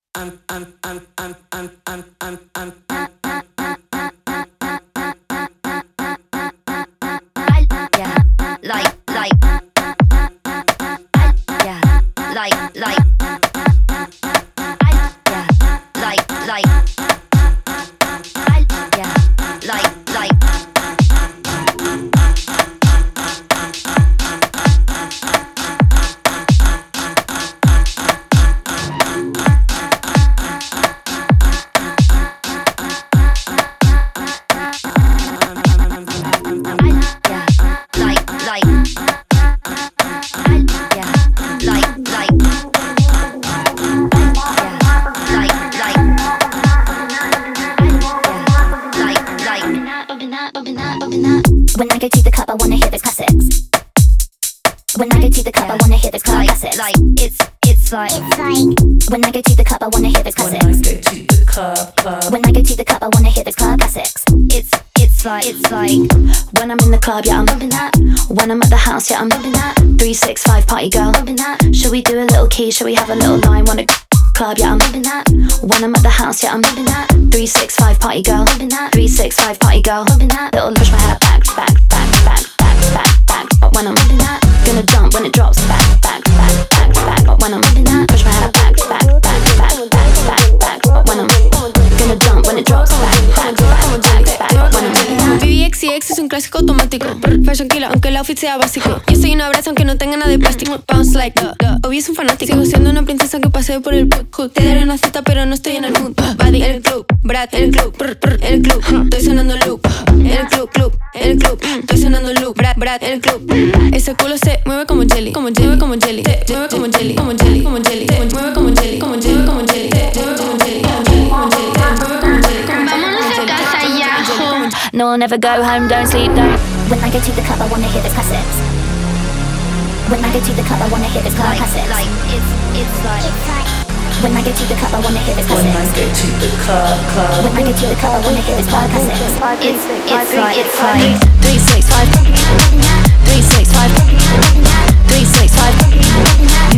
When I go to the club, I wanna hear those classics. When I go to the club, I wanna hear those classics. It's like when I go to the club, I wanna hear those classics. When I go to the club. When I go to the club, I wanna hear those club classics. It's like when I'm in the club, yeah, I'm bumping that. When I'm at the house, yeah, I'm bumping that. 365 party girl, bumping that. Should we do a little key? Should we have a little line? Wanna club, yeah, I'm bumping that. When I'm at the house, yeah, I'm bumping that. 365 party girl, bumping that. 365 party girl, bumping that. Little push my hair back. When I'm bumping that, gonna jump when it drops. Back. When I'm bumping that, push my hair back. When I'm gonna jump when it drops. Back. When I'm bumping that. VXCX es un clásico automático. Fashion killer, aunque el outfit sea básico. Yo soy una brasa aunque no tenga nada de plástico. Bounce like Obi es un fanático. Sigo siendo una princesa que pasé por el hood. Te daré una cita pero no estoy en el mood. Buddy, el club, Brad, el club, el club. Estoy sonando loop. El club, estoy sonando loop. Brad, el club. Ese culo se mueve como jelly, mueve como jelly, mueve como jelly, como jelly, como jelly, mueve como jelly, como jelly, como jelly, mueve como jelly, como jelly, como jelly, mueve como jelly. Vámonos a casa ya, ho. No, never go home, don't sleep, don't. When I go to the club, I wanna hear those classics. When I go to the club, I wanna hear those club classics. It's like when I go to the club, I wanna hear those classics. When I go to the club. When I go to the club, I wanna hear those club classics. It's like 365 365 365